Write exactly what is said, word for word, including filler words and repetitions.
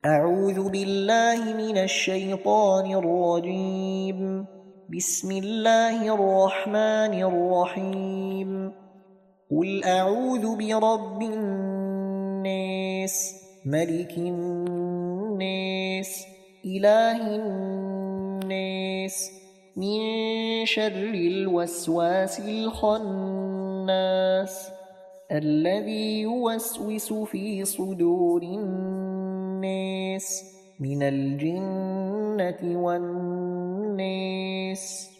أعوذ بالله من الشيطان الرجيم. بسم الله الرحمن الرحيم. قل أعوذ برب الناس، ملك الناس، إله الناس، من شر الوسواس الخناس، الذي يوسوس في صدور الناس من الجنة والناس.